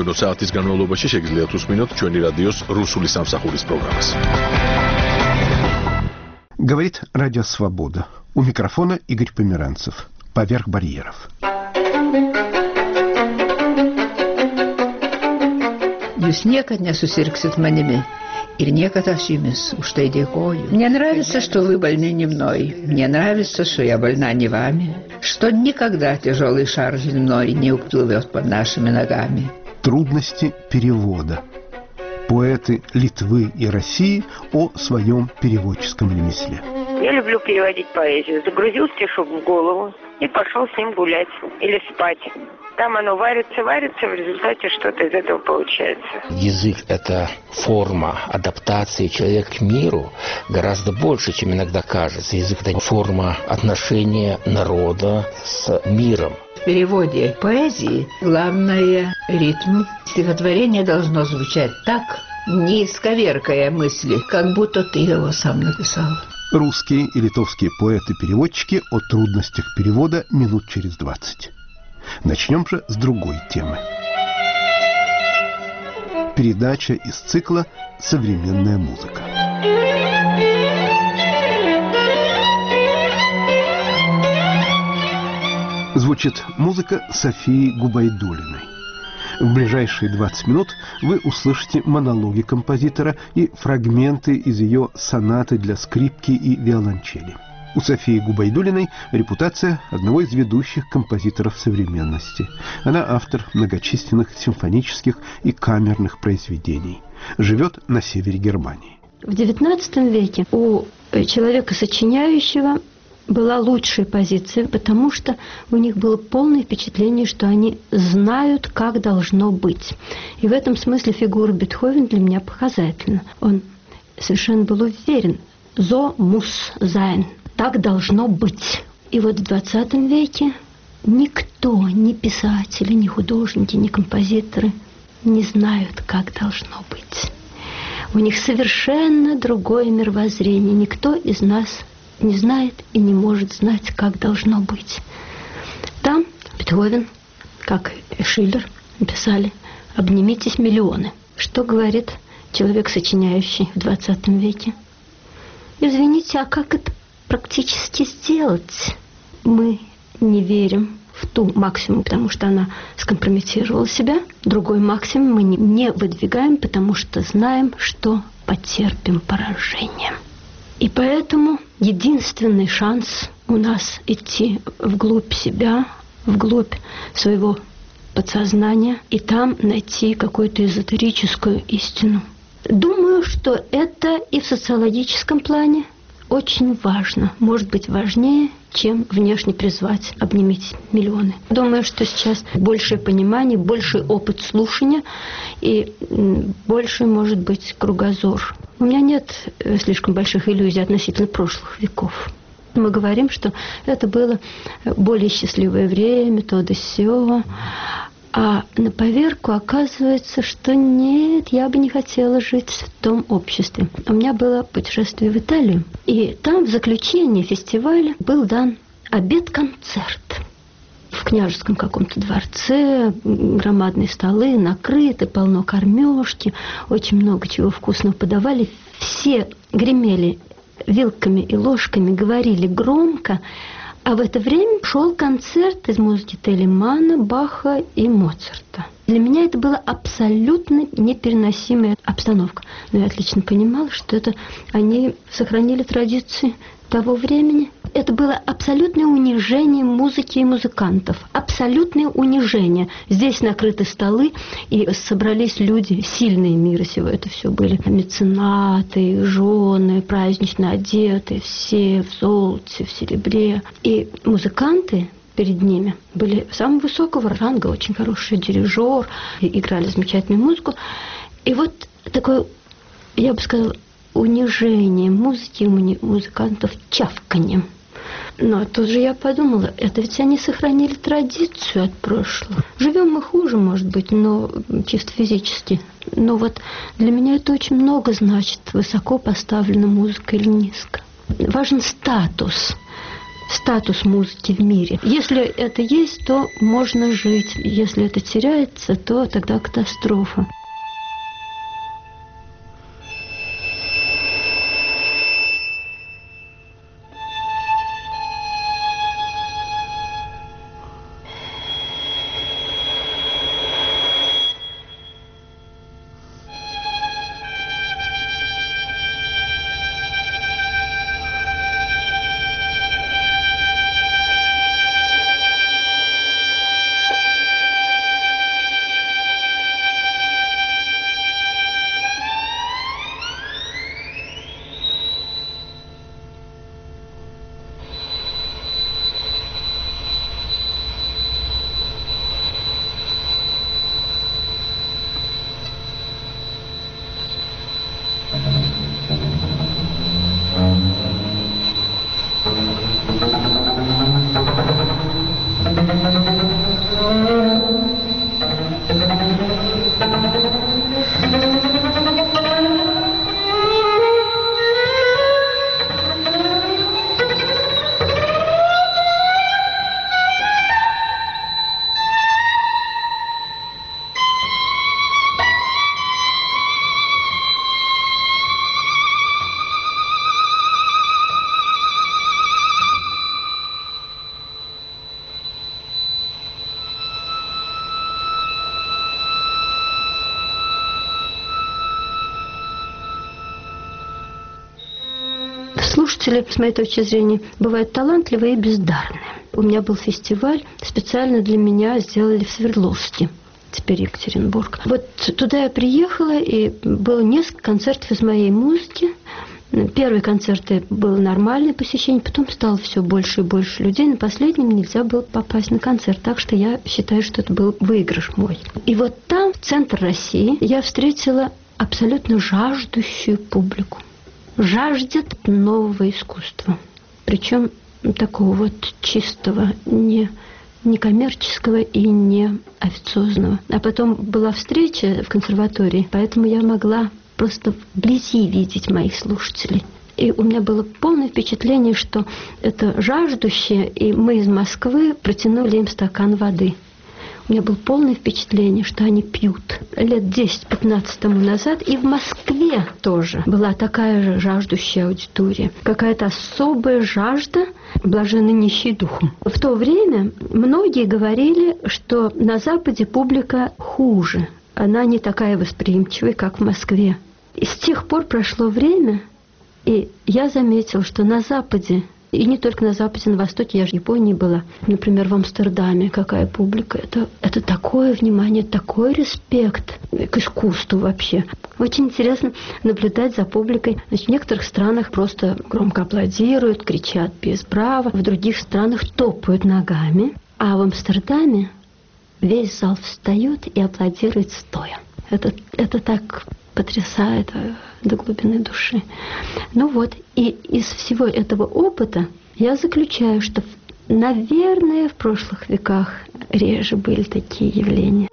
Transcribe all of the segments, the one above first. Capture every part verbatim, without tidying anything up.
მომდევნო საათის განმავლობაში შეგიძლიათ უსმინოთ ჩვენი რადიოს რუსული სამსახურის პროგრამას. Говорит Радио Свобода. У микрофона Игорь Померанцев. Поверх барьеров. Jūs niekad nesusirgsit manimi ir niekad aš jumis už tai dėkoju. Мне нравится, что вы больны не мной. Мне нравится, что я больна не вами. Что никогда тяжелый шар земной не уплывет под нашими ногами. Трудности перевода. Поэты Литвы и России о своем переводческом ремесле. Я люблю переводить поэзию. Загрузил стишок в голову и пошел с ним гулять или спать. Там оно варится, варится, в результате что-то из этого получается. Язык – это форма адаптации человека к миру гораздо больше, чем иногда кажется. Язык – это форма отношения народа с миром. В переводе поэзии главное ритм. Стихотворение должно звучать так, не исковеркая мысли, как будто ты его сам написал. Русские и литовские поэты-переводчики о трудностях перевода минут через двадцать. Начнем же с другой темы. Передача из цикла «Современная музыка». Звучит музыка Софии Губайдуллиной. В ближайшие двадцать минут вы услышите монологи композитора и фрагменты из ее сонаты для скрипки и виолончели. У Софии Губайдуллиной репутация одного из ведущих композиторов современности. Она автор многочисленных симфонических и камерных произведений. Живет на севере Германии. В девятнадцатом веке у человека сочиняющего была лучшая позиция, потому что у них было полное впечатление, что они знают, как должно быть. И в этом смысле фигура Бетховена для меня показательна. Он совершенно был уверен. «So muss sein». Так должно быть. И вот в двадцатом веке никто, ни писатели, ни художники, ни композиторы не знают, как должно быть. У них совершенно другое мировоззрение. Никто из нас не знает и не может знать, как должно быть. Там Бетховен, как и Шиллер, написали «Обнимитесь, миллионы». Что говорит человек, сочиняющий в двадцатом веке? Извините, а как это практически сделать? Мы не верим в ту максимум, потому что она скомпрометировала себя. Другой максимум мы не выдвигаем, потому что знаем, что потерпим поражение. И поэтому единственный шанс у нас идти вглубь себя, вглубь своего подсознания и там найти какую-то эзотерическую истину. Думаю, что это и в социологическом плане очень важно, может быть важнее, чем внешне призвать «обнимите миллионы». Думаю, что сейчас большее понимание, больший опыт слушания и больше, может быть, кругозор. У меня нет слишком больших иллюзий относительно прошлых веков. Мы говорим, что это было более счастливое время, то да сё. А на поверку оказывается, что нет, я бы не хотела жить в том обществе. У меня было путешествие в Италию, и там в заключении фестиваля был дан обед-концерт. В княжеском каком-то дворце, громадные столы, накрыты, полно кормежки, очень много чего вкусного подавали. Все гремели вилками и ложками, говорили громко. А в это время шел концерт из музыки Телемана, Баха и Моцарта. Для меня это была абсолютно непереносимая обстановка. Но я отлично понимала, что это они сохранили традиции того времени. Это было абсолютное унижение музыки и музыкантов. Абсолютное унижение. Здесь накрыты столы, и собрались люди, сильные мира сего. Это все были меценаты, жены, празднично одетые, все в золоте, в серебре. И музыканты перед ними были самого высокого ранга, очень хороший дирижер, и играли замечательную музыку. И вот такое, я бы сказала, унижение музыки, музыкантов чавканьем. Но тут же я подумала, это ведь они сохранили традицию от прошлого. Живем мы хуже, может быть, но чисто физически. Но вот для меня это очень много значит, высоко поставлена музыка или низко. Важен статус. статус музыки в мире. Если это есть, то можно жить. Если это теряется, то тогда катастрофа. Слушатели, с моей точки зрения, бывают талантливые и бездарные. У меня был фестиваль, специально для меня сделали в Свердловске, теперь Екатеринбург. Вот туда я приехала, и было несколько концертов из моей музыки. Первые концерты было нормальное посещение, потом стало все больше и больше людей. На последнем нельзя было попасть на концерт, так что я считаю, что это был выигрыш мой. И вот там, в центр России, я встретила абсолютно жаждущую публику. Жаждет нового искусства. Причем такого вот чистого, не, не коммерческого и не официозного. А потом была встреча в консерватории, поэтому я могла просто вблизи видеть моих слушателей. И у меня было полное впечатление, что это жаждущие, и мы из Москвы протянули им стакан воды. У меня было полное впечатление, что они пьют. Лет десять-пятнадцать тому назад и в Москве тоже была такая же жаждущая аудитория. Какая-то особая жажда, блаженны нищие духом. В то время многие говорили, что на Западе публика хуже. Она не такая восприимчивая, как в Москве. И с тех пор прошло время, и я заметила, что на Западе, и не только на Западе, на Востоке, я же в Японии была, например, в Амстердаме, какая публика. Это, это такое внимание, такой респект к искусству вообще. Очень интересно наблюдать за публикой. Значит, в некоторых странах просто громко аплодируют, кричат «Пис браво», в других странах топают ногами, а в Амстердаме весь зал встает и аплодирует стоя. Это, это так потрясает до глубины души. Ну вот, и из всего этого опыта я заключаю, что, наверное, в прошлых веках реже были такие явления.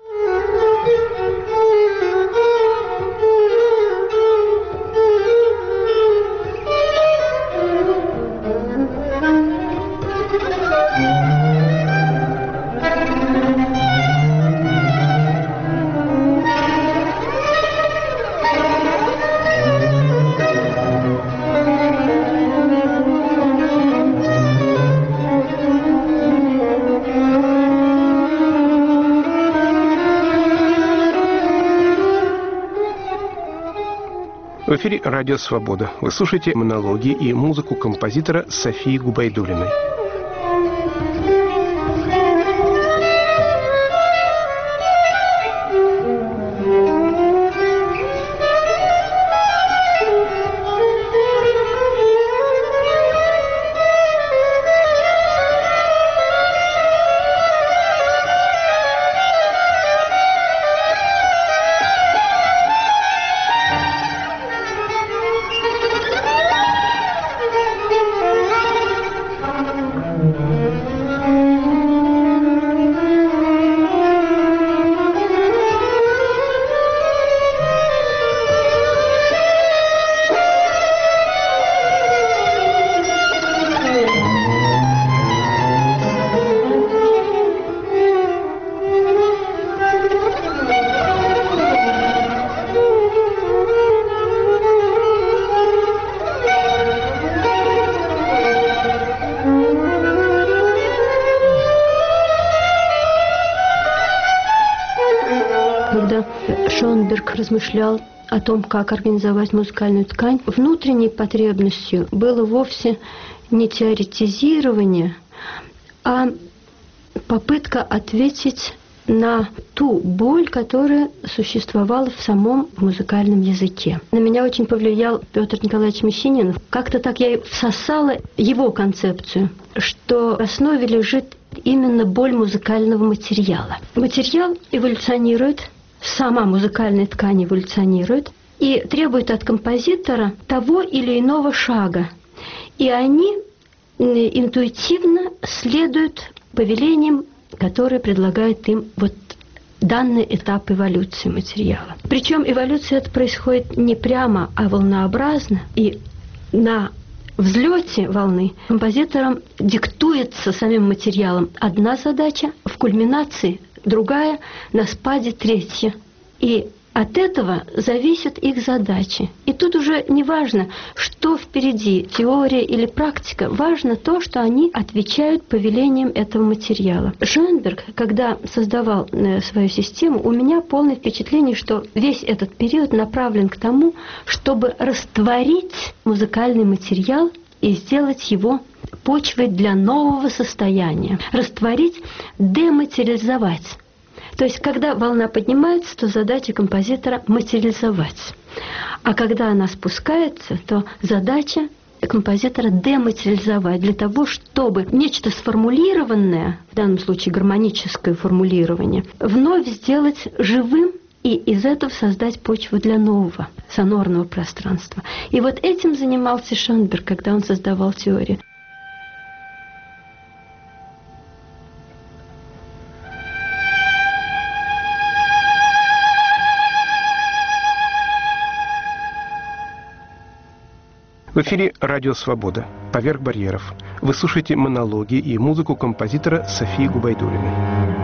В эфире «Радио Свобода». Вы слушаете монологи и музыку композитора Софии Губайдуллиной. Шонберг размышлял о том, как организовать музыкальную ткань, внутренней потребностью было вовсе не теоретизирование, а попытка ответить на ту боль, которая существовала в самом музыкальном языке. На меня очень повлиял Петр Николаевич Мещанин. Как-то так я всосала его концепцию, что в основе лежит именно боль музыкального материала. Материал эволюционирует, сама музыкальная ткань эволюционирует и требует от композитора того или иного шага. И они интуитивно следуют повелениям, которые предлагает им вот данный этап эволюции материала. Причем эволюция это происходит не прямо, а волнообразно. И на взлете волны композиторам диктуется самим материалом одна задача, в кульминации другая, на спаде третья. И от этого зависят их задачи. И тут уже не важно, что впереди, теория или практика. Важно то, что они отвечают повелениям этого материала. Шонберг, когда создавал свою систему, у меня полное впечатление, что весь этот период направлен к тому, чтобы растворить музыкальный материал и сделать его почвой для нового состояния. Растворить, дематериализовать. То есть, когда волна поднимается, то задача композитора – материализовать. А когда она спускается, то задача композитора – дематериализовать, для того, чтобы нечто сформулированное, в данном случае гармоническое формулирование, вновь сделать живым и из этого создать почву для нового сонорного пространства. И вот этим занимался Шонберг, когда он создавал теорию. В эфире «Радио Свобода. Поверх барьеров». Вы слушаете монологи и музыку композитора Софии Губайдуллиной.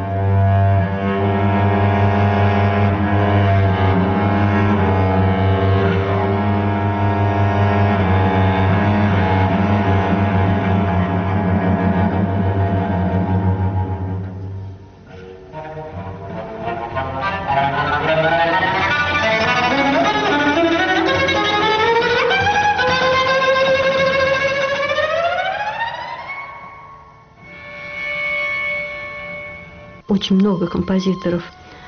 Очень много композиторов,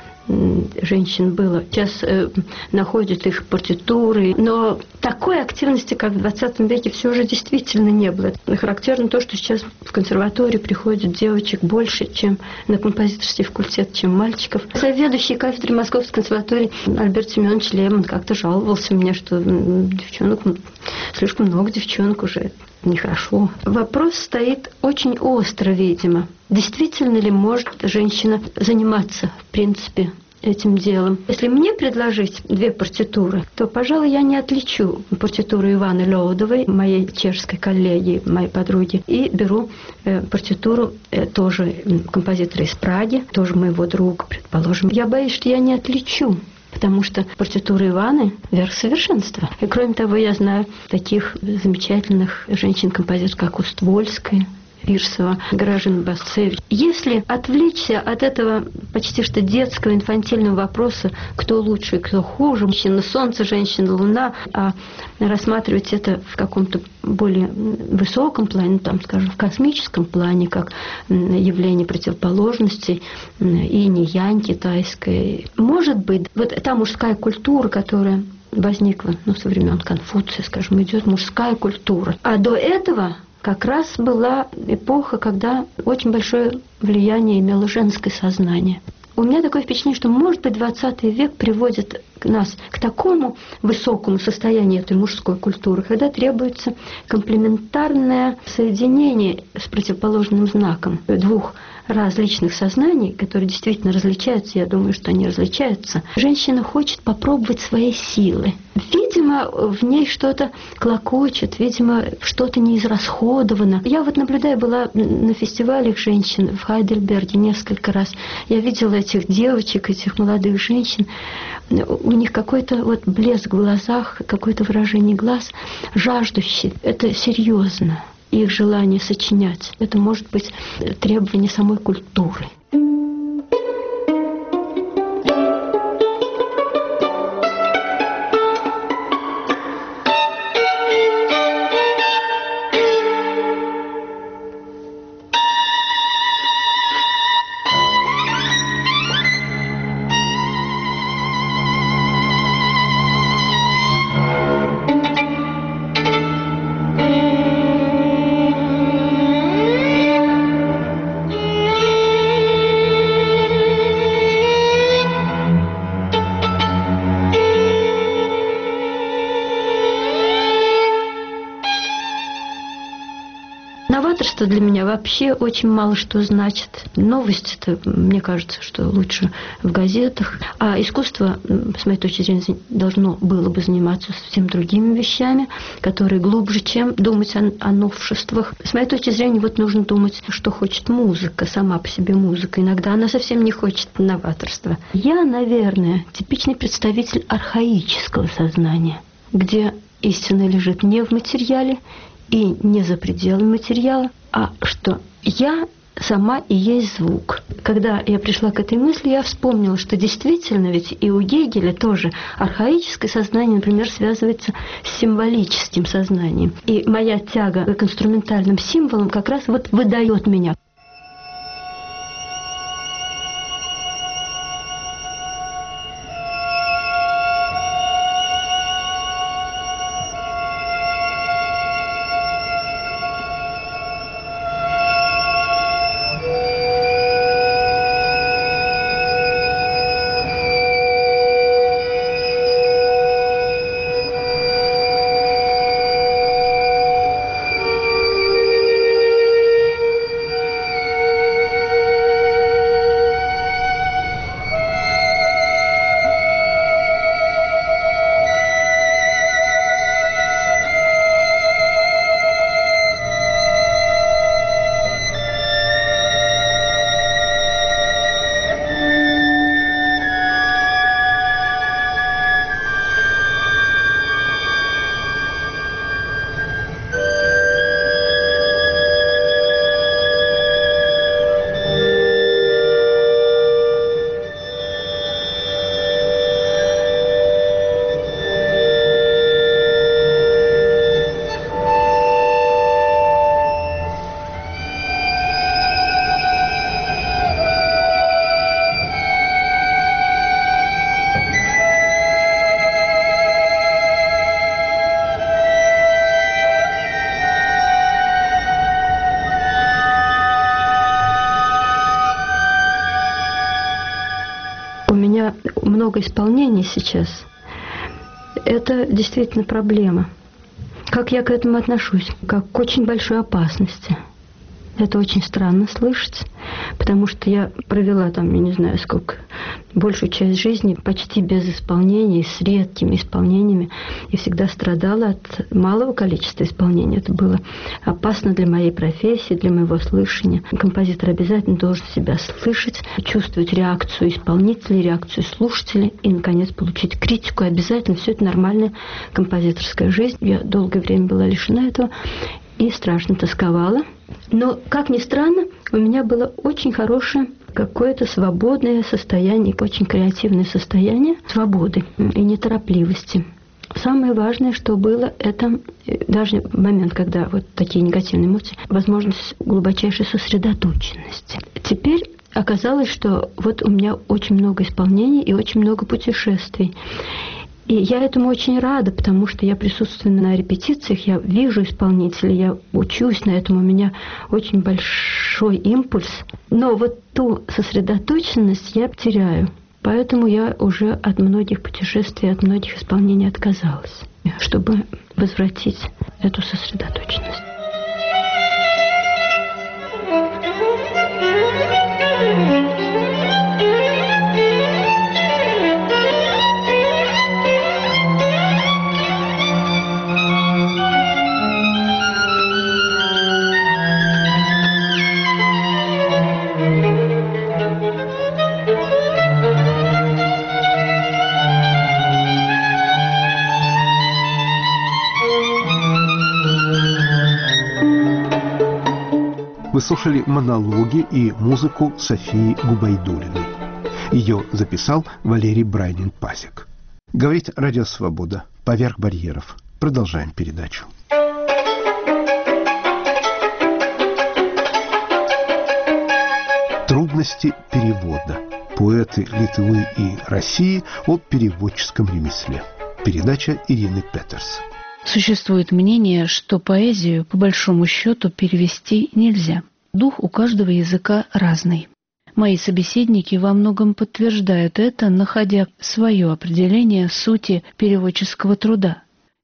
женщин было. Сейчас э, находят их партитуры, но такой активности, как в двадцатом веке, все же действительно не было. Характерно то, что сейчас в консерватории приходят девочек больше, чем на композиторский факультет, чем мальчиков. Заведующий кафедрой Московской консерватории Альберт Семенович Лемон как-то жаловался мне, что девчонок, слишком много девчонок уже. Нехорошо. Вопрос стоит очень остро, видимо. Действительно ли может женщина заниматься, в принципе, этим делом? Если мне предложить две партитуры, то, пожалуй, я не отличу партитуру Иваны Леодовой, моей чешской коллеги, моей подруги, и беру э, партитуру э, тоже композитора из Праги, тоже моего друга, предположим. Я боюсь, что я не отличу. Потому что партитура Иваны – верх совершенства. И кроме того, я знаю таких замечательных женщин-композиторов, как Уствольская, Фирсова, Гражина Басцевич. Если отвлечься от этого почти что детского, инфантильного вопроса, кто лучше и кто хуже, женщина солнце, женщина луна, а рассматривать это в каком-то более высоком плане, ну, там, скажем, в космическом плане, как явление противоположностей, инь-янь китайской. Может быть, вот та мужская культура, которая возникла, ну, со времен Конфуция, скажем, идет мужская культура. А до этого как раз была эпоха, когда очень большое влияние имело женское сознание. У меня такое впечатление, что, может быть, двадцатый век приводит нас к такому высокому состоянию этой мужской культуры, когда требуется комплементарное соединение с противоположным знаком двух различных сознаний, которые действительно различаются, я думаю, что они различаются. Женщина хочет попробовать свои силы. Видимо, в ней что-то клокочет, видимо, что-то не израсходовано. Я вот, наблюдая, была на фестивалях женщин в Хайдельберге несколько раз. Я видела этих девочек, этих молодых женщин. У них какой-то вот блеск в глазах, какое-то выражение глаз жаждущий. Это серьезно. Их желание сочинять. Это может быть требование самой культуры. Искусство для меня вообще очень мало что значит. Новости-то, мне кажется, что лучше в газетах. А искусство, с моей точки зрения, должно было бы заниматься совсем другими вещами, которые глубже, чем думать о, о новшествах. С моей точки зрения, вот нужно думать, что хочет музыка, сама по себе музыка. Иногда она совсем не хочет новаторства. Я, наверное, типичный представитель архаического сознания, где истина лежит не в материале и не за пределами материала, а что я сама и есть звук. Когда я пришла к этой мысли, я вспомнила, что действительно ведь и у Гегеля тоже архаическое сознание, например, связывается с символическим сознанием. И моя тяга к инструментальным символам как раз вот выдает меня. Много исполнений сейчас. Это действительно проблема. Как я к этому отношусь? Как к очень большой опасности. Это очень странно слышать, потому что я провела там, я не знаю сколько, большую часть жизни почти без исполнений, с редкими исполнениями, и всегда страдала от малого количества исполнений. Это было опасно для моей профессии, для моего слышания. Композитор обязательно должен себя слышать, чувствовать реакцию исполнителей, реакцию слушателей и, наконец, получить критику. Обязательно все это нормальная композиторская жизнь. Я долгое время была лишена этого и страшно тосковала. Но, как ни странно, у меня было очень хорошее какое-то свободное состояние, очень креативное состояние свободы и неторопливости. Самое важное, что было, это даже в момент, когда вот такие негативные эмоции, возможность глубочайшей сосредоточенности. Теперь оказалось, что вот у меня очень много исполнений и очень много путешествий. И я этому очень рада, потому что я присутствую на репетициях, я вижу исполнителей, я учусь на этом, у меня очень большой импульс. Но вот ту сосредоточенность я теряю. Поэтому я уже от многих путешествий, от многих исполнений отказалась, чтобы возвратить эту сосредоточенность. Вы слушали монологи и музыку Софии Губайдуллиной. Ее записал Валерий Брайнин-Пасек. Говорит Радио Свобода. Поверх барьеров. Продолжаем передачу. Трудности перевода. Поэты Литвы и России о переводческом ремесле. Передача Ирины Петерс. Существует мнение, что поэзию, по большому счету, перевести нельзя. Дух у каждого языка разный. Мои собеседники во многом подтверждают это, находя свое определение сути переводческого труда.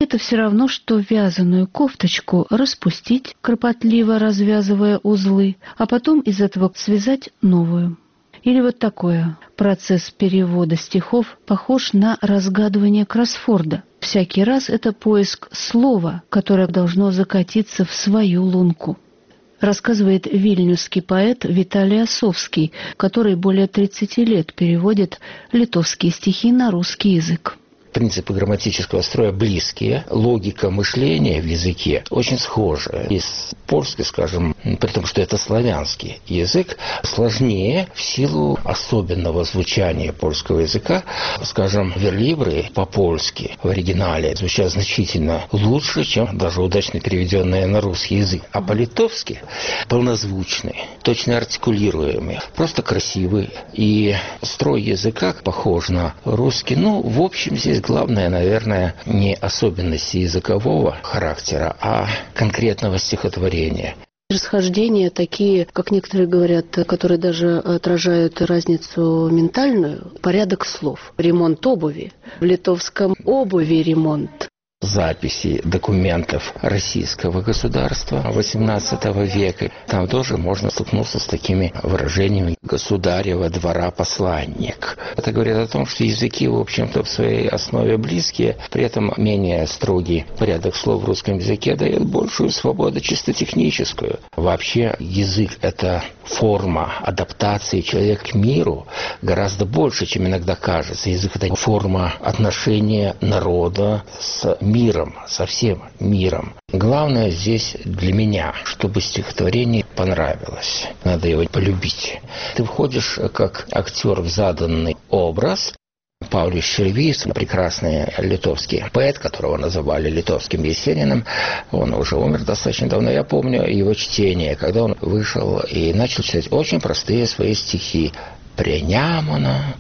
Это все равно, что вязаную кофточку распустить, кропотливо развязывая узлы, а потом из этого связать новую. Или вот такое. Процесс перевода стихов похож на разгадывание кроссфорда. Всякий раз это поиск слова, которое должно закатиться в свою лунку. Рассказывает вильнюсский поэт Виталий Осовский, который более тридцати лет переводит литовские стихи на русский язык. Принципы грамматического строя близкие, логика мышления в языке очень схожа. И с польской, скажем, при том, что это славянский язык, сложнее в силу особенного звучания польского языка. Скажем, верлибры по-польски в оригинале звучат значительно лучше, чем даже удачно переведенные на русский язык. А по-литовски полнозвучные, точно артикулируемые, просто красивые. И строй языка похож на русский. Ну, в общем, здесь главное, наверное, не особенности языкового характера, а конкретного стихотворения. Расхождения такие, как некоторые говорят, которые даже отражают разницу ментальную. Порядок слов. Ремонт обуви. В литовском обуви ремонт. Записи документов российского государства восемнадцатого века. Там тоже можно столкнуться с такими выражениями «государева двора посланник». Это говорит о том, что языки, в общем-то, в своей основе близкие, при этом менее строгий порядок слов в русском языке дает большую свободу чисто техническую. Вообще язык – это форма адаптации человека к миру гораздо больше, чем иногда кажется. Язык – это форма отношения народа с миром, со всем миром. Главное здесь для меня, чтобы стихотворение понравилось. Надо его полюбить. Ты входишь как актер в заданный образ. Паулюс Шервys, прекрасный литовский поэт, которого называли литовским Есениным, он уже умер достаточно давно. Я помню его чтение, когда он вышел и начал читать очень простые свои стихи. «Пре Немуна,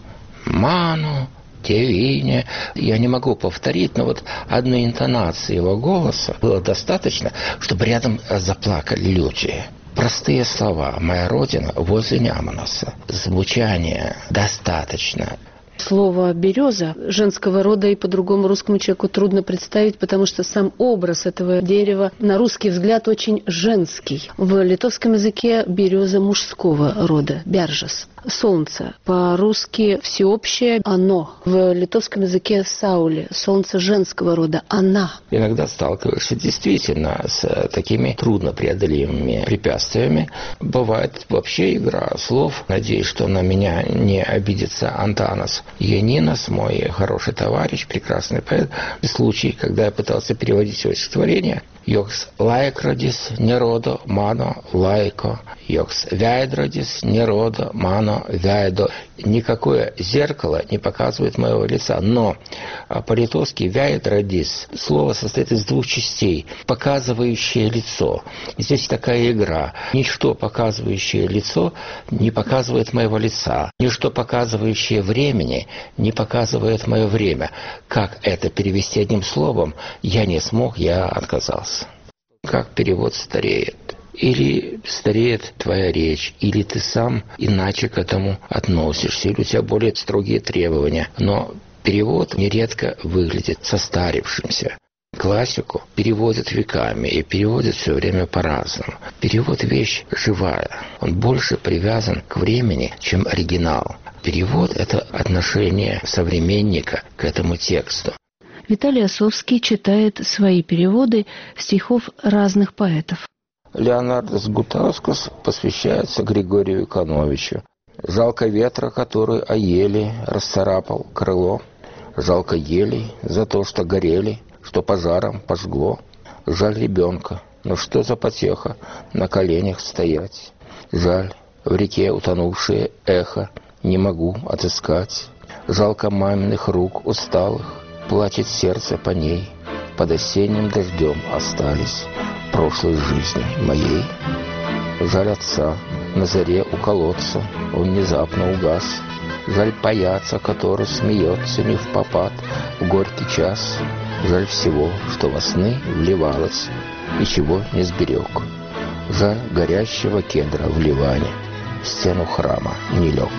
ману, Тевине». Я не могу повторить, но вот одной интонации его голоса было достаточно, чтобы рядом заплакали люди. Простые слова «Моя родина возле Немуноса». Звучание достаточно. Слово «береза» женского рода и по-другому русскому человеку трудно представить, потому что сам образ этого дерева на русский взгляд очень женский. В литовском языке береза мужского рода – бяржас. Солнце. По-русски всеобщее «оно». В литовском языке «сауле» – солнце женского рода – «она». Иногда сталкиваешься действительно с такими труднопреодолимыми препятствиями. Бывает вообще игра слов. Надеюсь, что на меня не обидится Антанас Янинас, мой хороший товарищ, прекрасный поэт. Случай, когда я пытался переводить его стихотворение. «Йокс laikrodis nerodo mano laiko, йокс veidrodis nerodo mano veido». Никакое зеркало не показывает моего лица. Но по-литовски «veidrodis» слово состоит из двух частей. Показывающее лицо. Здесь такая игра. Ничто, показывающее лицо, не показывает моего лица. Ничто, показывающее времени, не показывает мое время. Как это перевести одним словом, я не смог, я отказался. Как перевод стареет? Или стареет твоя речь, или ты сам иначе к этому относишься, или у тебя более строгие требования. Но перевод нередко выглядит состарившимся. Классику переводят веками и переводят все время по-разному. Перевод – вещь живая. Он больше привязан к времени, чем оригинал. Перевод – это отношение современника к этому тексту. Виталий Осовский читает свои переводы стихов разных поэтов. Леонардос Гутаускас посвящается Григорию Иконовичу. «Жалко ветра, который о ели расцарапал крыло. Жалко елей за то, что горели, что пожаром пожгло. Жаль ребенка, но что за потеха на коленях стоять. Жаль в реке утонувшее эхо, не могу отыскать. Жалко маминых рук усталых, плачет сердце по ней. Под осенним дождем остались прошлой жизни моей. Жаль отца на заре у колодца, он внезапно угас. Жаль паяца, который смеется не впопад в горький час. Жаль всего, что во сны вливалось и чего не сберег. Жаль горящего кедра в Ливане, в стену храма не лег».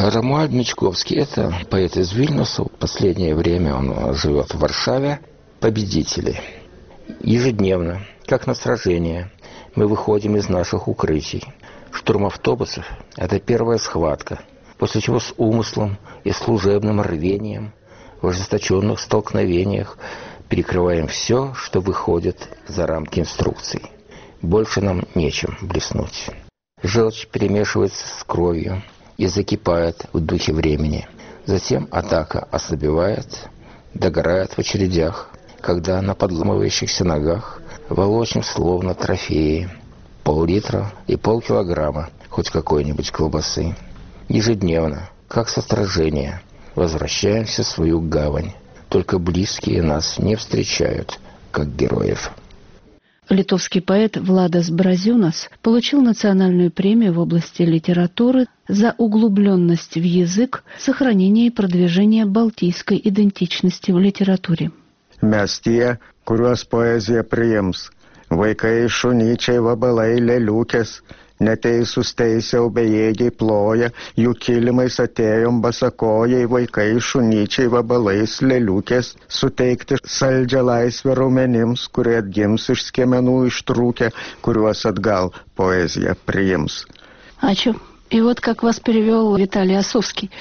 Ромуальд Мечковский – это поэт из Вильнюса. В последнее время он живет в Варшаве. Победители. Ежедневно, как на сражение, мы выходим из наших укрытий. Штурм автобусов – это первая схватка, после чего с умыслом и служебным рвением в ожесточенных столкновениях перекрываем все, что выходит за рамки инструкций. Больше нам нечем блеснуть. Желчь перемешивается с кровью и закипает в духе времени. Затем атака ослабевает, догорает в очередях, когда на подламывающихся ногах волочим словно трофеи пол-литра и полкилограмма хоть какой-нибудь колбасы. Ежедневно, как со сражения, возвращаемся в свою гавань. Только близкие нас не встречают, как героев. Литовский поэт Владас Бразюнас получил национальную премию в области литературы за углубленность в язык, сохранение и продвижение балтийской идентичности в литературе. Mes tie, kuriuos poezija priims, vaikai šunyčiai vabalai leliukės, neteisūs teisiau bejėgiai ploja, jų kilimais atėjom basakojai, vaikai šunyčiai vabalais leliukės, suteikti saldžią laisvę raumenims, kurie atgims iš skiemenų ištrūkę, kuriuos atgal poezija priims. Ačiū. И вот как вас перевел Виталий Осовский.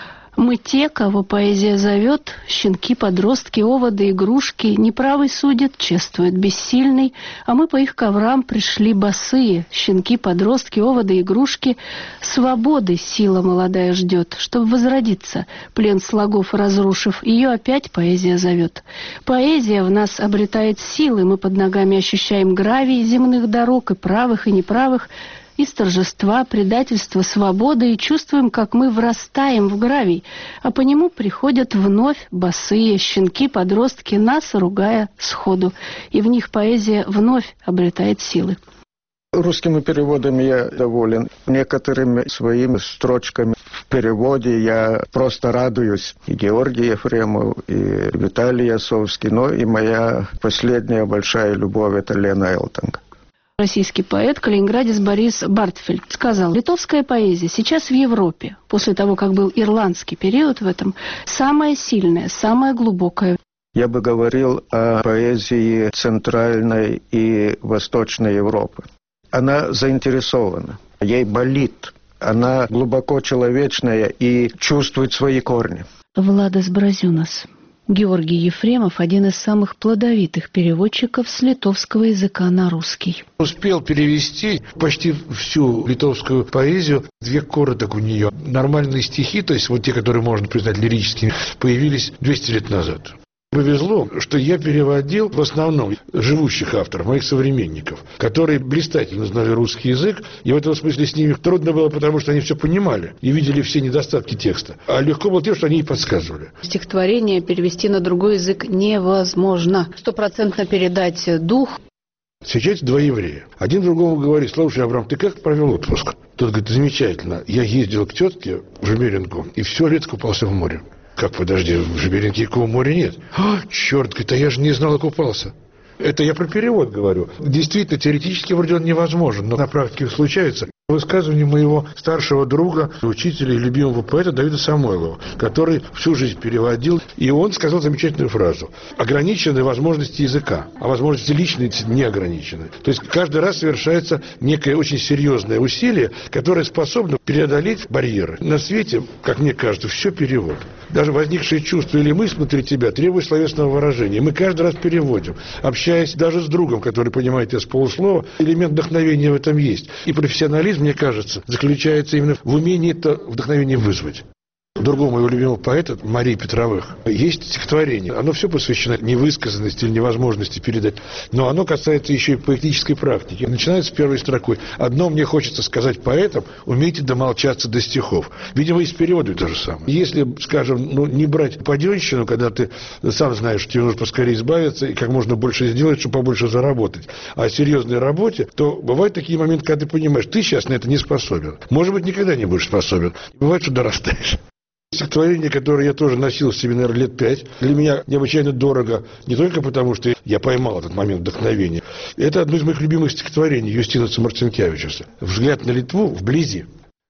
Мы те, кого поэзия зовет, щенки, подростки, оводы, игрушки, неправый судит, чествует бессильный, а мы по их коврам пришли босые, щенки, подростки, оводы, игрушки, свободы сила молодая ждет, чтобы возродиться, плен слогов разрушив, ее опять поэзия зовет. Поэзия в нас обретает силы, мы под ногами ощущаем гравий земных дорог и правых, и неправых, из торжества, предательства, свободы, и чувствуем, как мы врастаем в гравий, а по нему приходят вновь босые щенки, подростки, нас ругая сходу, и в них поэзия вновь обретает силы. Русскими переводами я доволен. Некоторыми своими строчками в переводе я просто радуюсь. И Георгий Ефремов, и Виталий Осовский, но и моя последняя большая любовь – это Лена Элтонг. Российский поэт, калининградец Борис Бартфельд сказал: литовская поэзия сейчас в Европе, после того, как был ирландский период в этом, самая сильная, самая глубокая. Я бы говорил о поэзии Центральной и Восточной Европы. Она заинтересована, ей болит, она глубоко человечная и чувствует свои корни. Владас Бразюнас. Георгий Ефремов – один из самых плодовитых переводчиков с литовского языка на русский. Успел перевести почти всю литовскую поэзию. Век короток у нее. Нормальные стихи, то есть вот те, которые можно признать лирическими, появились двести лет назад. Повезло, что я переводил в основном живущих авторов, моих современников, которые блистательно знали русский язык, и в этом смысле с ними трудно было, потому что они все понимали и видели все недостатки текста. А легко было тем, что они и подсказывали. Стихотворение перевести на другой язык невозможно. Стопроцентно передать дух. Сейчас два еврея. Один другому говорит: слушай, Авраам, ты как провел отпуск? Тот говорит: замечательно. Я ездил к тетке в Жмеринку и все лето купался в море. Как, подожди, в Жмеринке никакого моря нет? А, черт, говорит, а я же не знал, купался. Это я про перевод говорю. Действительно, теоретически вроде он невозможен, но на практике случается. Высказывание моего старшего друга, учителя и любимого поэта Давида Самойлова, который всю жизнь переводил, и он сказал замечательную фразу: ограничены возможности языка, а возможности личные не ограничены. То есть каждый раз совершается некое очень серьезное усилие, которое способно преодолеть барьеры. На свете, как мне кажется, все перевод. Даже возникшие чувства или мысли внутри тебя требуют словесного выражения. Мы каждый раз переводим, общаясь даже с другом, который понимает тебя с полуслова, элемент вдохновения в этом есть. И профессионализм, мне кажется, заключается именно в умении это вдохновение вызвать. Другому моего любимого поэта, Марии Петровых, есть стихотворение. Оно все посвящено невысказанности или невозможности передать. Но оно касается еще и поэтической практики. Начинается с первой строкой: «Одно мне хочется сказать поэтам: умейте домолчаться до стихов». Видимо, и с переводом то же самое. Если, скажем, ну, не брать паденщину, когда ты сам знаешь, что тебе нужно поскорее избавиться и как можно больше сделать, чтобы побольше заработать, а о серьезной работе, то бывают такие моменты, когда ты понимаешь, ты сейчас на это не способен. Может быть, никогда не будешь способен. Бывает, что дорастаешь. Стихотворение, которое я тоже носил в себе, наверное, лет пять, для меня необычайно дорого, не только потому, что я поймал этот момент вдохновения. Это одно из моих любимых стихотворений Юстинаса Марцинкевичуса. «Взгляд на Литву вблизи».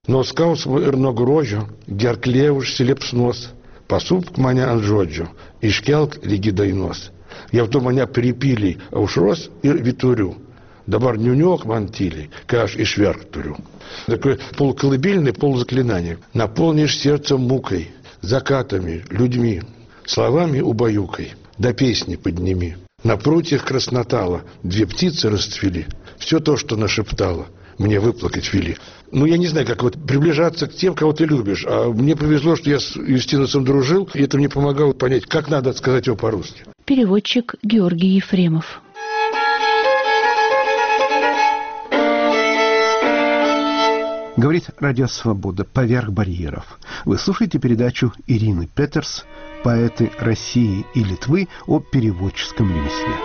Но skausmu ir nuo grožio, gerklė užsiliepsnos, pasupk mane ant žodžio, iškelk lygi dainos. Jau tu mane pripylei aušros ir vyturių. Dabar niuniок man tyliai, kai aš išверkt тuriu. Такое полуколыбельное, полузаклинание. Наполнишь сердце мукой, закатами, людьми, словами убаюкой, до песни подними. На прутьях краснотала две птицы расцвели. Все то, что нашептала, мне выплакать вели. Ну, я не знаю, как вот приближаться к тем, кого ты любишь. А мне повезло, что я с Юстинусом дружил, и это мне помогало понять, как надо сказать его по-русски. Переводчик Георгий Ефремов. Говорит Радио Свобода «Поверх барьеров». Вы слушаете передачу Ирины Петерс «Поэты России и Литвы о переводческом ремесле».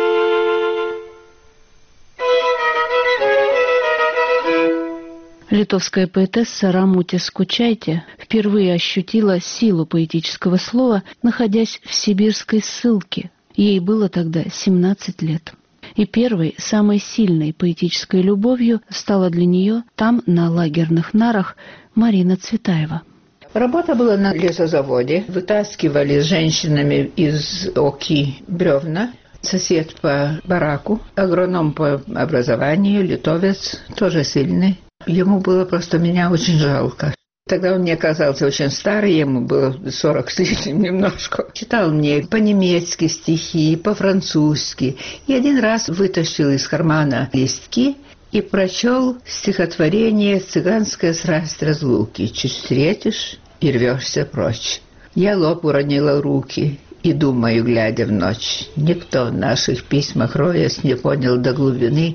Литовская поэтесса Рамутė Скучаitė впервые ощутила силу поэтического слова, находясь в сибирской ссылке. Ей было тогда семнадцать лет. И первой, самой сильной поэтической любовью стала для нее там, на лагерных нарах, Марина Цветаева. Работа была на лесозаводе. Вытаскивали с женщинами из оки бревна. Сосед по бараку, агроном по образованию, литовец, тоже сильный. Ему было просто меня очень жалко. Тогда он мне казался очень старый, ему было сорок с лишним немножко. Читал мне по-немецки стихи, по-французски. И один раз вытащил из кармана листки и прочел стихотворение «Цыганская страсть разлуки». Чуть встретишь и рвешься прочь. Я лоб уронила руки и думаю, глядя в ночь. Никто в наших письмах роясь не понял до глубины,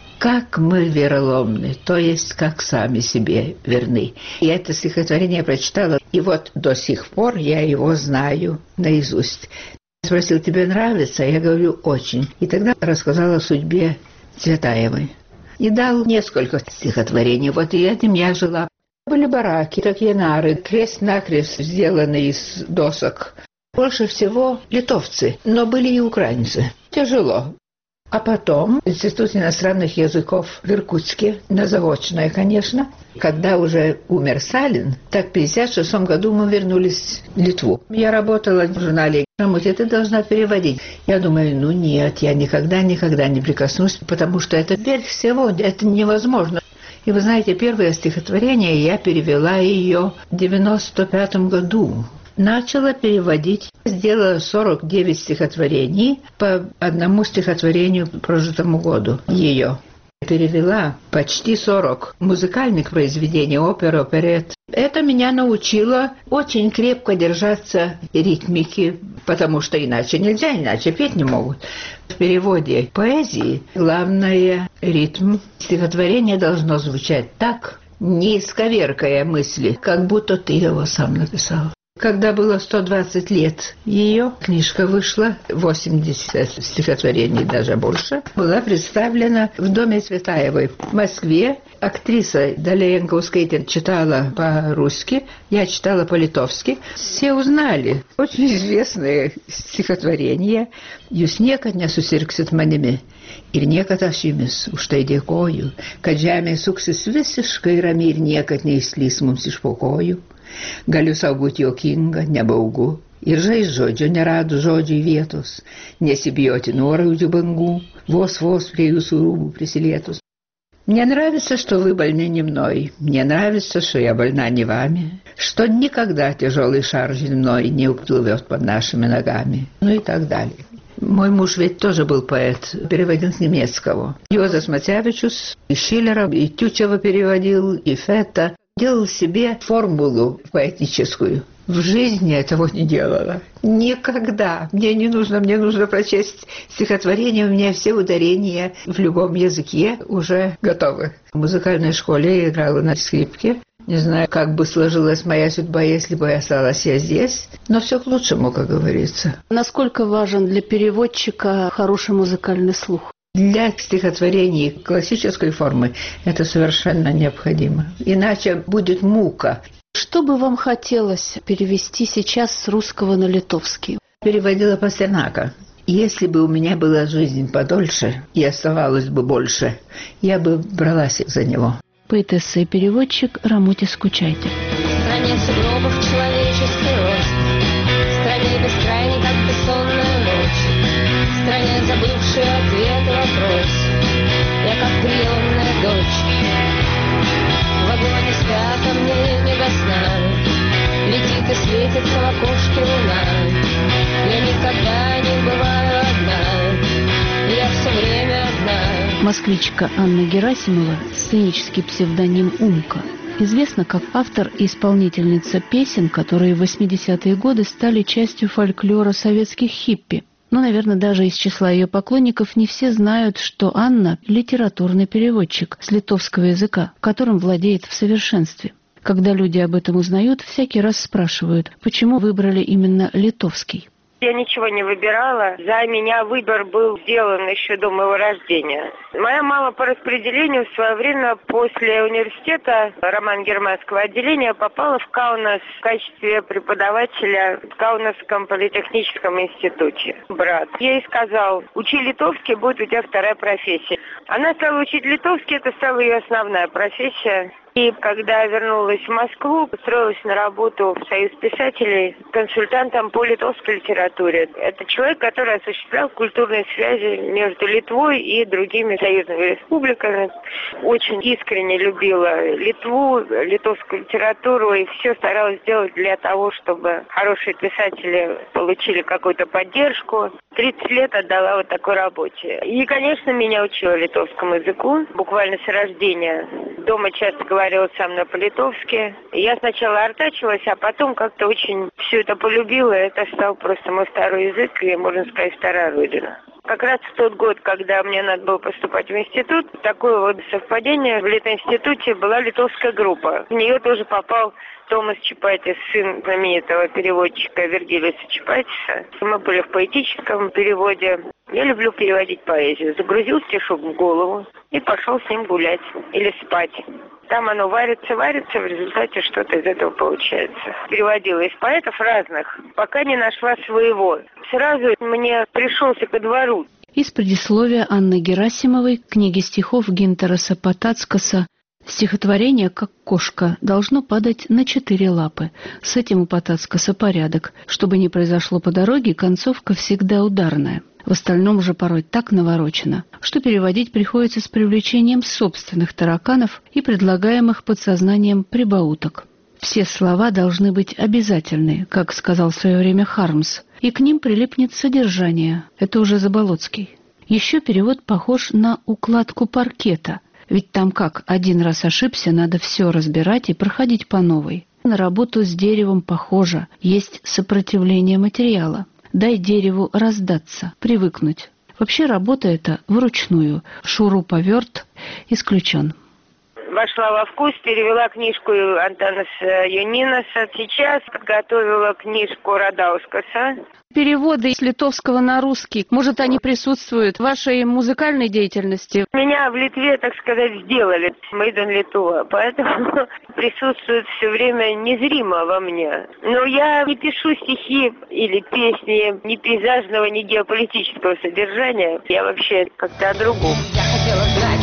как мы вероломны, то есть как сами себе верны. И это стихотворение я прочитала, и вот до сих пор я его знаю наизусть. Спросил, тебе нравится? Я говорю, очень. И тогда рассказала о судьбе Цветаевой. И дал несколько стихотворений. Вот и этим я жила. Были бараки, такие нары, крест-накрест сделаны из досок. Больше всего литовцы, но были и украинцы. Тяжело. А потом Институт иностранных языков в Иркутске, на заочное, конечно. Когда уже умер Сталин, так в пятьдесят шестом году мы вернулись в Литву. Я работала в журнале «Рамутė, ты должна переводить». Я думаю, ну нет, я никогда-никогда не прикоснусь, потому что это верх всего, это невозможно. И вы знаете, первое стихотворение я перевела ее в девяносто пятом году. Начала переводить, сделала сорок девять стихотворений по одному стихотворению прожитому году ее. Перевела почти сорок музыкальных произведений, опер, оперет. Это меня научило очень крепко держаться ритмики, потому что иначе нельзя, иначе петь не могут. В переводе поэзии главное ритм. Стихотворение должно звучать так, не исковеркая мысли, как будто ты его сам написал. Когда было сто двадцать лет ее, книжка вышла, восемьдесят стихотворений, даже больше, была представлена в доме Цветаевой в Москве. Актриса Далия Янковская читала по-русски, я читала по-литовски. Все узнали. Очень известное стихотворение. «Jūs niekad nesusirgsit manimi, ir niekad aš jumis už tai dėkoju, kad žemė suksis visiškai ramiai ir niekad neįslys mums iš po kojų. Galiu sau būti juokinga, nebaugu, ir žais žodžio nerado žodžiai vietos, nesibijoti nuoraudžių bangų, vos-vos prie jūsų rūbų prisilietus. Мне нравится, что вы больны не мной, мне нравится, что я больна не вами, что никогда тяжелый шар земной не уплывет под нашими ногами». Ну и так далее. Мой муж ведь тоже был поэт, переводил с немецкого. Йозеф Мацевичус и Шиллера, и Тютчева переводил, и Фетта. Делал себе формулу поэтическую. В жизни этого не делала. Никогда. Мне не нужно, мне нужно прочесть стихотворение. У меня все ударения в любом языке уже готовы. В музыкальной школе я играла на скрипке. Не знаю, как бы сложилась моя судьба, если бы осталась я здесь. Но все к лучшему, как говорится. Насколько важен для переводчика хороший музыкальный слух? Для стихотворений классической формы это совершенно необходимо. Иначе будет мука. Что бы вам хотелось перевести сейчас с русского на литовский? Переводила Пастернака. Если бы у меня была жизнь подольше и оставалось бы больше, я бы бралась за него. поэтесса и переводчик Рамути Скучайте. В стране сугробов человеческий рост, в стране бескрайней, как бессонная ночь, в стране забывшей ответ вопрос, я как приемная дочь. В вагоне спят, а мне не до сна, летит и светится в окошке луна. Я никогда не бываю одна, я все время одна. Москвичка Анна Герасимова, сценический псевдоним «Умка», известна как автор и исполнительница песен, которые в восьмидесятые годы стали частью фольклора советских хиппи. Но, наверное, даже из числа ее поклонников не все знают, что Анна – литературный переводчик с литовского языка, которым владеет в совершенстве. Когда люди об этом узнают, всякий раз спрашивают, почему выбрали именно литовский. Я ничего не выбирала. За меня выбор был сделан еще до моего рождения. Моя мама по распределению в свое время после университета роман-германского отделения попала в Каунас в качестве преподавателя в Каунасском политехническом институте. Брат ей сказал: учи литовский, будет у тебя вторая профессия. Она стала учить литовский, это стала ее основная профессия. И когда я вернулась в Москву, устроилась на работу в Союз писателей консультантом по литовской литературе. Это человек, который осуществлял культурные связи между Литвой и другими союзными республиками. Очень искренне любила Литву, литовскую литературу и все старалась сделать для того, чтобы хорошие писатели получили какую-то поддержку. тридцать лет отдала вот такой работе. И, конечно, меня учила литовскому языку, буквально с рождения. Дома часто говорила со мной по-литовски. Я сначала артачилась, а потом как-то очень все это полюбила. Это стал просто мой второй язык и, можно сказать, вторая родина. Как раз в тот год, когда мне надо было поступать в институт, такое вот совпадение, в Литинституте была литовская группа. В нее тоже попал Томас Чапайтис, сын знаменитого переводчика Вергилиуса Чапайтиса. Мы были в поэтическом переводе. Я люблю переводить поэзию. Загрузил стишок в голову и пошел с ним гулять или спать. Там оно варится, варится, в результате что-то из этого получается. Переводила из поэтов разных, пока не нашла своего. Сразу мне пришелся ко двору. Из предисловия Анны Герасимовой книги стихов Гинтераса Потацкаса стихотворение «Как кошка» должно падать на четыре лапы. С этим у Потацкаса порядок. Чтобы не произошло по дороге, концовка всегда ударная. В остальном же порой так наворочено, что переводить приходится с привлечением собственных тараканов и предлагаемых подсознанием прибауток. Все слова должны быть обязательны, как сказал в свое время Хармс, и к ним прилипнет содержание. Это уже Заболоцкий. Еще перевод похож на укладку паркета, ведь там как, один раз ошибся, надо все разбирать и проходить по новой. На работу с деревом похоже, есть сопротивление материала. Дай дереву раздаться, привыкнуть. Вообще работа эта вручную, шуруповерт исключен. Вошла во вкус, перевела книжку Антонаса Юнинаса. Сейчас подготовила книжку Радаускаса. Переводы с литовского на русский, может, они присутствуют в вашей музыкальной деятельности? Меня в Литве, так сказать, сделали. Мейдан Литва. Поэтому присутствует все время незримо во мне. Но я не пишу стихи или песни ни пейзажного, ни геополитического содержания. Я вообще как-то о другом. Я хотела знать,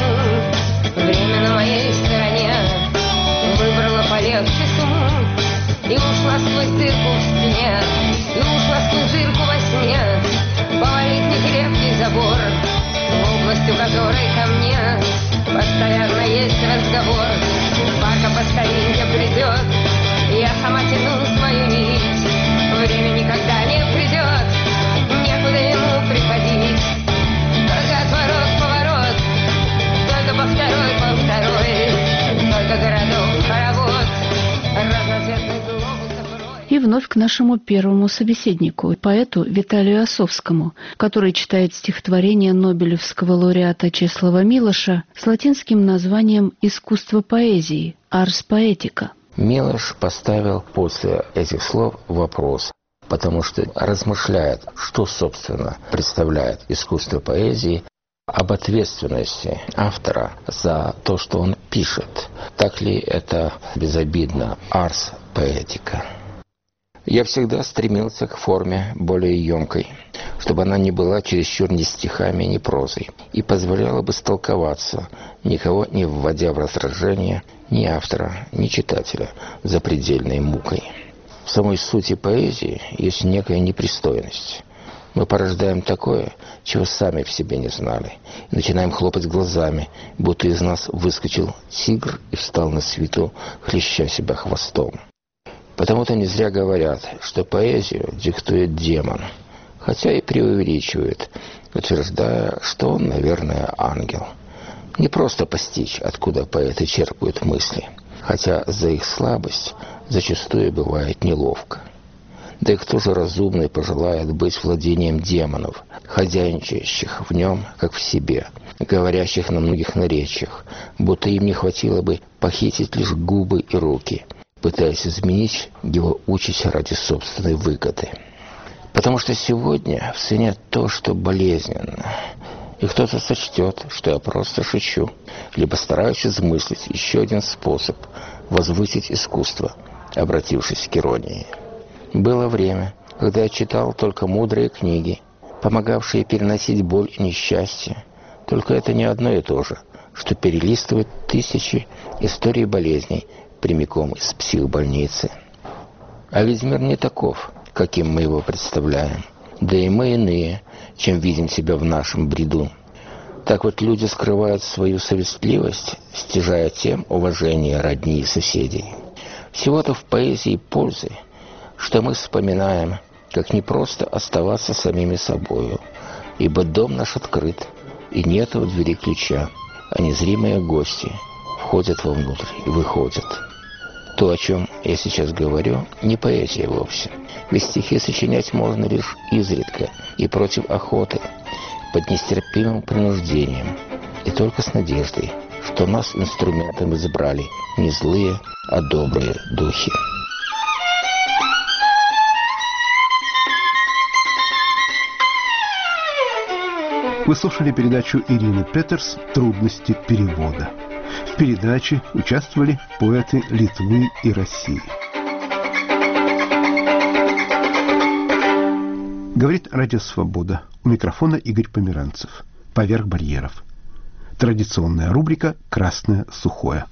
почему время на моей стороне, выбрала полегче сумму и ушла сквозь дырку в стене, и ушла сквозь дырку во сне, повалить некрепкий забор, в область, у которой ко мне постоянно есть разговор. Пока по старинке придет, я сама тяну свою нить, время никогда не придет, некуда ему приходить, только отворот, поворот, только по второй, по второй, только городок, хоровод, разноцветный глобус. И вновь к нашему первому собеседнику, поэту Виталию Осовскому, который читает стихотворение нобелевского лауреата Чеслава Милоша с латинским названием «Искусство поэзии» «Арс поэтика». Милош поставил после этих слов вопрос, потому что размышляет, что, собственно, представляет искусство поэзии, об ответственности автора за то, что он пишет. Так ли это безобидно «Арс поэтика»? Я всегда стремился к форме более емкой, чтобы она не была чересчур ни стихами, ни прозой, и позволяла бы столковаться, никого не вводя в раздражение ни автора, ни читателя запредельной мукой. В самой сути поэзии есть некая непристойность. Мы порождаем такое, чего сами в себе не знали, и начинаем хлопать глазами, будто из нас выскочил тигр и встал на свету, хлеща себя хвостом. Потому-то не зря говорят, что поэзию диктует демон, хотя и преувеличивают, утверждая, что он, наверное, ангел. Не просто постичь, откуда поэты черпают мысли, хотя за их слабость зачастую бывает неловко. Да и кто же разумный пожелает быть владением демонов, хозяйничающих в нем, как в себе, говорящих на многих наречиях, будто им не хватило бы похитить лишь губы и руки, пытаясь изменить его участь ради собственной выгоды. Потому что сегодня в цене то, что болезненно, и кто-то сочтет, что я просто шучу, либо стараюсь измыслить еще один способ возвысить искусство, обратившись к иронии. Было время, когда я читал только мудрые книги, помогавшие переносить боль и несчастье. Только это не одно и то же, что перелистывать тысячи историй болезней прямиком из психбольницы. А ведь мир не таков, каким мы его представляем. Да и мы иные, чем видим себя в нашем бреду. Так вот люди скрывают свою совестливость, стяжая тем уважение родни и соседей. Всего-то в поэзии пользы, что мы вспоминаем, как не просто оставаться самими собою, ибо дом наш открыт, и нет у двери ключа, а незримые гости входят вовнутрь и выходят. То, о чем я сейчас говорю, не поэзия вовсе, ведь стихи сочинять можно лишь изредка и против охоты, под нестерпимым принуждением, и только с надеждой, что нас инструментом избрали не злые, а добрые духи. Вы слушали передачу Ирины Петерс «Трудности перевода». В передаче участвовали поэты Литвы и России. Говорит Радио Свобода. У микрофона Игорь Померанцев. Поверх барьеров. Традиционная рубрика «Красное сухое».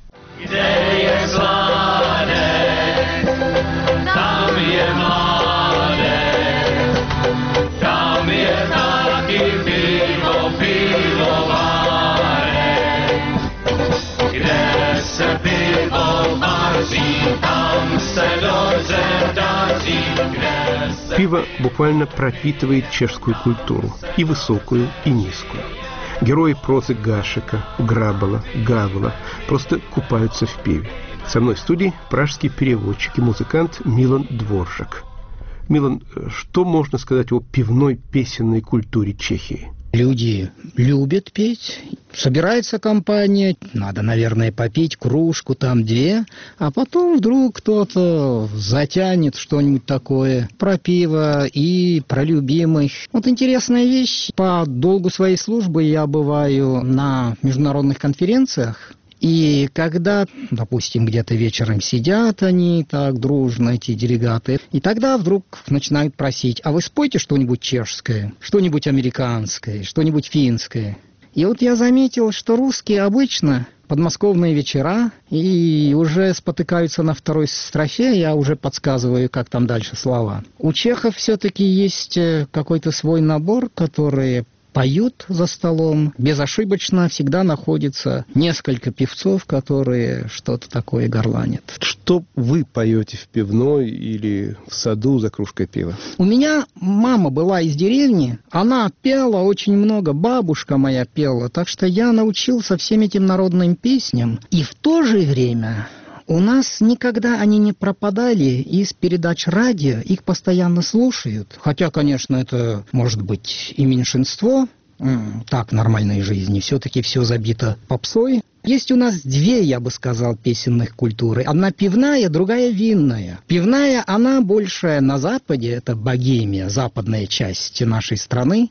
Пиво буквально пропитывает чешскую культуру, и высокую, и низкую. Герои прозы Гашека, Грабала, Гавла просто купаются в пиве. Со мной в студии пражский переводчик и музыкант Милан Дворжак. Милан, что можно сказать о пивной песенной культуре Чехии? Люди любят петь, собирается компания, надо, наверное, попить кружку, там две, а потом вдруг кто-то затянет что-нибудь такое про пиво и про любимых. Вот интересная вещь, по долгу своей службы я бываю на международных конференциях, и когда, допустим, где-то вечером сидят они так дружно, эти делегаты, и тогда вдруг начинают просить: а вы спойте что-нибудь чешское, что-нибудь американское, что-нибудь финское. И вот я заметил, что русские обычно подмосковные вечера и уже спотыкаются на второй строфе, я уже подсказываю, как там дальше слова. У чехов все-таки есть какой-то свой набор, который поют за столом. Безошибочно всегда находится несколько певцов, которые что-то такое горланят. Что вы поете в пивной или в саду за кружкой пива? У меня мама была из деревни, она пела очень много, бабушка моя пела, так что я научился всем этим народным песням. И в то же время у нас никогда они не пропадали из передач радио, их постоянно слушают. Хотя, конечно, это может быть и меньшинство, так, нормальной жизни, все-таки все забито попсой. Есть у нас две, я бы сказал, песенных культуры. Одна пивная, другая винная. Пивная, она больше на Западе, это Богемия, западная часть нашей страны.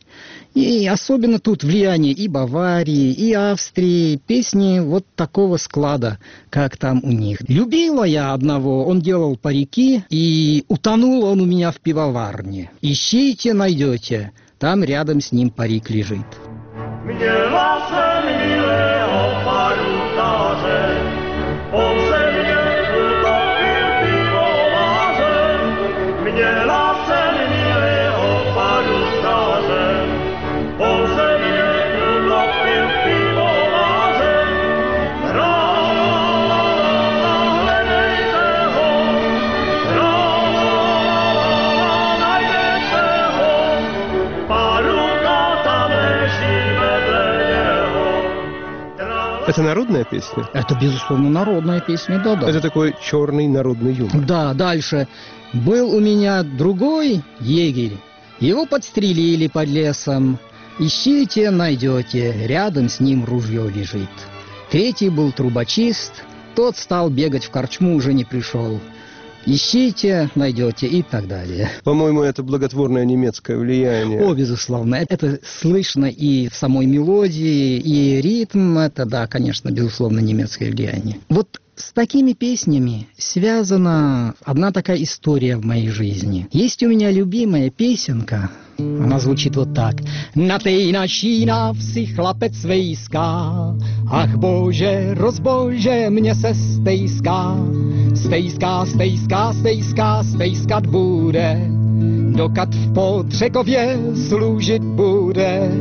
И особенно тут влияние и Баварии, и Австрии, песни вот такого склада, как там у них. Любила я одного, он делал парики, и утонул он у меня в пивоварне. Ищите, найдете. там рядом с ним парик лежит. Это народная песня? Это, безусловно, народная песня, да-да. Это такой черный народный юмор. Да, дальше. Был у меня другой егерь. Его подстрелили под лесом. Ищите, найдете, рядом с ним ружье лежит. Третий был трубочист. Тот стал бегать в корчму, уже не пришел. Ищите, найдете и так далее. По-моему, это благотворное немецкое влияние. О, безусловно. Это слышно и в самой мелодии, и ритм. Это, да, конечно, безусловно, немецкое влияние. Вот с такими песнями связана одна такая история в моей жизни. Есть у меня любимая песенка. Она звучит вот так. Na tej naší návsi chlapec svejská, ach bože, rozbože, mě se stejská. Stejská, stejská, stejská, stejskat bude, dokud v Postřekově служить bude.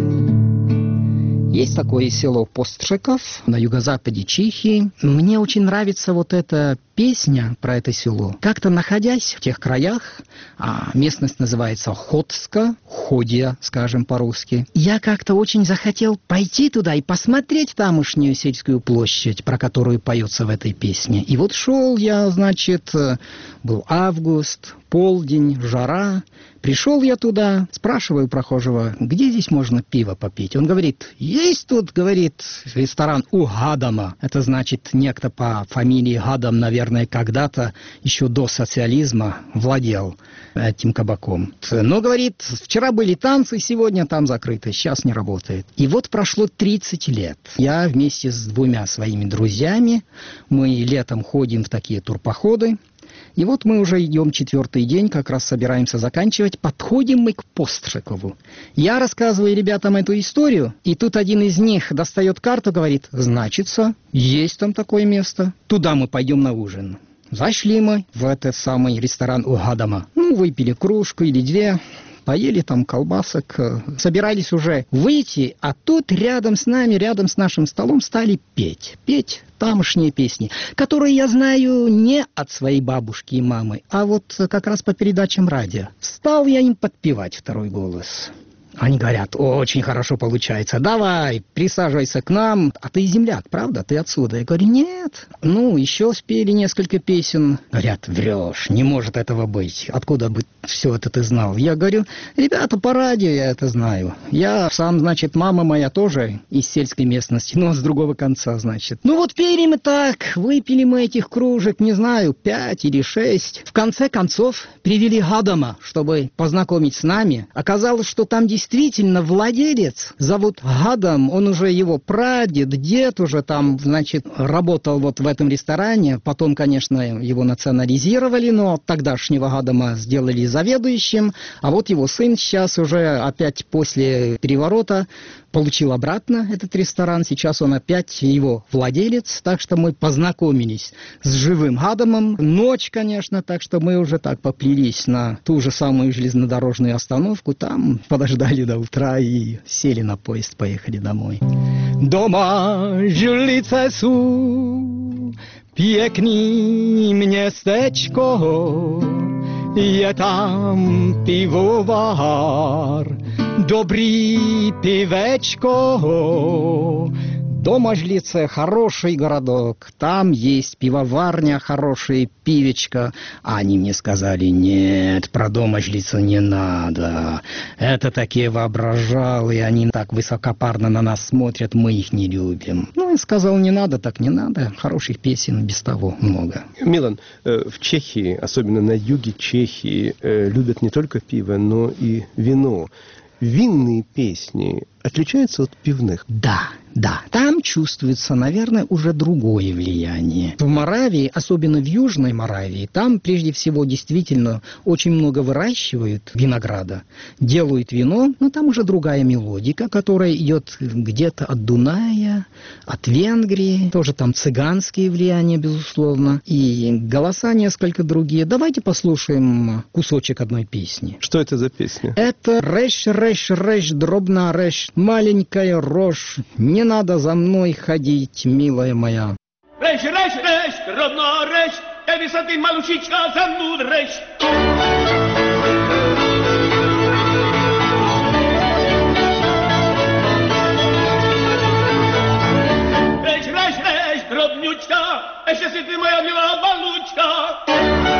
Есть такое село Постřekov на юго-западе Чехии. Мне очень нравится вот эта песня про это село. Как-то находясь в тех краях, а местность называется Ходска, Ходия, скажем по-русски, я как-то очень захотел пойти туда и посмотреть тамошнюю сельскую площадь, про которую поется в этой песне. И вот шел я, значит, был август, полдень, жара. Пришел я туда, спрашиваю прохожего, где здесь можно пиво попить? Он говорит, есть тут, говорит, ресторан у Гадама. Это значит, некто по фамилии Гадам, наверное, когда-то еще до социализма владел этим кабаком. Но, говорит, вчера были танцы, сегодня там закрыто, сейчас не работает. И вот прошло тридцать лет. Я вместе с двумя своими друзьями, мы летом ходим в такие турпоходы. И вот мы уже идем четвертый день, как раз собираемся заканчивать. Подходим мы к Постřeкову. Я рассказываю ребятам эту историю, и тут один из них достает карту, говорит, значится, есть там такое место. Туда мы пойдем на ужин. Зашли мы в этот самый ресторан у Гадама. Ну, выпили кружку или две, поели там колбасок, собирались уже выйти, а тут рядом с нами, рядом с нашим столом стали петь. Петь тамошние песни, которые я знаю не от своей бабушки и мамы, а вот как раз по передачам радио. Стал я им подпевать второй голос. Они говорят, очень хорошо получается, давай, присаживайся к нам. А ты земляк, правда? Ты отсюда? Я говорю, нет. Ну, еще спели несколько песен. Говорят, врешь, не может этого быть. Откуда бы все это ты знал? Я говорю, ребята, по радио я это знаю. Я сам, значит, мама моя тоже из сельской местности, но с другого конца, значит. Ну вот пели мы так, выпили мы этих кружек, не знаю, пять или шесть. В конце концов привели Гадама, чтобы познакомить с нами. Оказалось, что там действительно Действительно, владелец зовут Гадам, он уже его прадед, дед уже там, значит, работал вот в этом ресторане. Потом, конечно, его национализировали, но тогдашнего Гадама сделали заведующим. А вот его сын сейчас уже опять после переворота получил обратно этот ресторан. Сейчас он опять его владелец, так что мы познакомились с живым Гадамом. Ночь, конечно, так что мы уже так поплелись на ту же самую железнодорожную остановку. Там подождали до утра и сели на поезд, поехали домой. Дома žlice sú, pěkný městečko, je tam pivovar, dobrý pivečko. Доможлице хороший городок, там есть пивоварня, хорошее пивечко. А они мне сказали, нет, про Доможлицу не надо. Это такие воображалы, они так высокопарно на нас смотрят, мы их не любим. Ну, я сказал, не надо, так не надо. Хороших песен без того много. Милан, в Чехии, особенно на юге Чехии, любят не только пиво, но и вино. Винные песни отличаются от пивных? Да, Да, там чувствуется, наверное, уже другое влияние. В Моравии, особенно в Южной Моравии, там прежде всего действительно очень много выращивают винограда, делают вино, но там уже другая мелодика, которая идет где-то от Дуная, от Венгрии, тоже там цыганские влияния, безусловно, и голоса несколько другие. Давайте послушаем кусочек одной песни. Что это за песня? Это «Рэш, рэш, рэш, дробна рэш, маленькая рожь, не надо за мной ходить, милая моя». Рэш, рэш, рэш, дробна рэш, я висоты малушечка за мну рэш. Рэш, рэш, рэш, дробнючка, еще си ты моя мила балучка.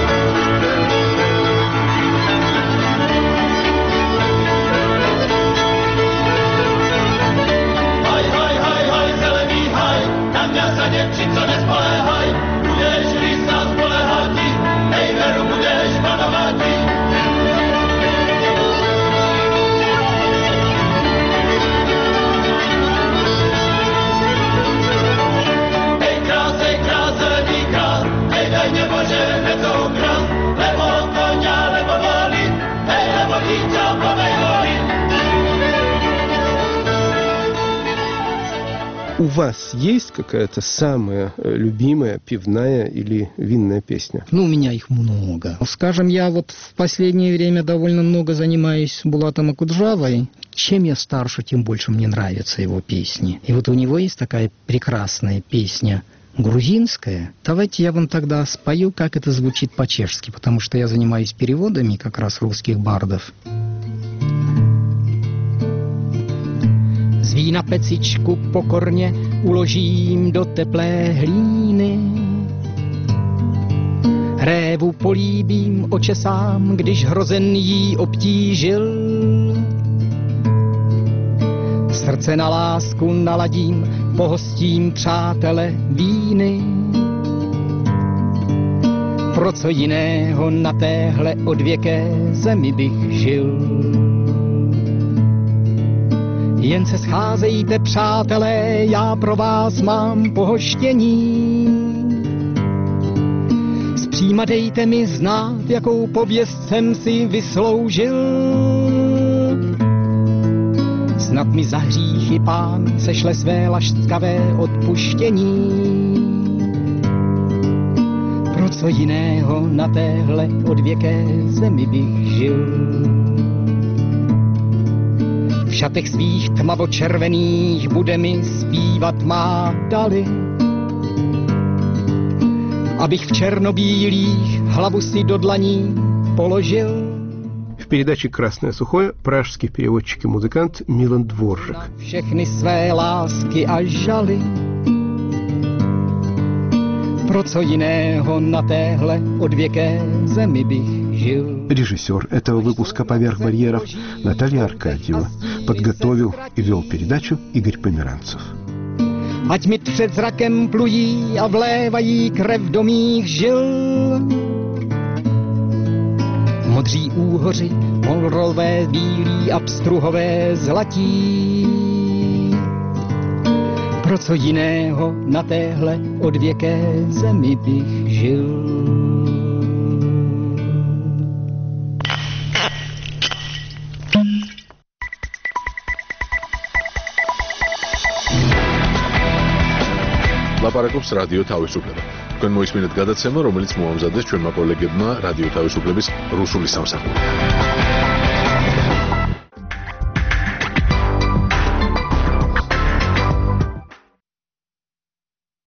Dziewczynco, nie spolehaj, budeš lisa spolehati, hej veru budeš panovati. Hej kráse, krásený král, hej daj nebože, heco ukral, lebo konia, lebo voli, hej lebo dítě povej voli. У вас есть какая-то самая любимая пивная или винная песня? Ну, у меня их много. Скажем, я вот в последнее время довольно много занимаюсь Булатом Акуджавой. Чем я старше, тем больше мне нравятся его песни. И вот у него есть такая прекрасная песня грузинская. Давайте я вам тогда спою, как это звучит по-чешски, потому что я занимаюсь переводами как раз русских бардов. Zví na pecičku pokorně uložím do teplé hlíny. Révu políbím, očesám, když hrozen jí obtížil. Srdce na lásku naladím, pohostím přátele víny. Pro co jiného na téhle odvěké zemi bych žil. Jen se scházejte, přátelé, já pro vás mám pohoštění. Zpříma dejte mi znát, jakou pověst jsem si vysloužil. Snad mi za hříchy pán sešle své lašťavé odpuštění. Pro co jiného na téhle odvěké zemi bych žil. V šatech svých tmavočervených bude mi zpívat má dali. Abych v černobílých hlavu si do dlaní položil. В передаче «Красное сухое» пражский переводчик и музыкант Милан Дворжик. Všechny své lásky a žaly. Pro co jiného на téhle odvěké zemi bych žil. Режиссер этого выпуска «Поверх барьеров» Наталья Аркадьева. Подготовил и вел передачу Игорь Померанцев. Ať mi před zrakem plují a vlévají krev do mých žil. Modří úhoři, molrové bílí a pstruhové zlatí. Pro co jiného na téhle odvěké zemi bych žil. ლაპარაკობს რადიო თავისუფლება. თქვენ მოისმინეთ გადაცემა, რომელიც მოამზადეს ჩვენმა კოლეგებმა რადიო თავისუფლების რუსული სამსახური.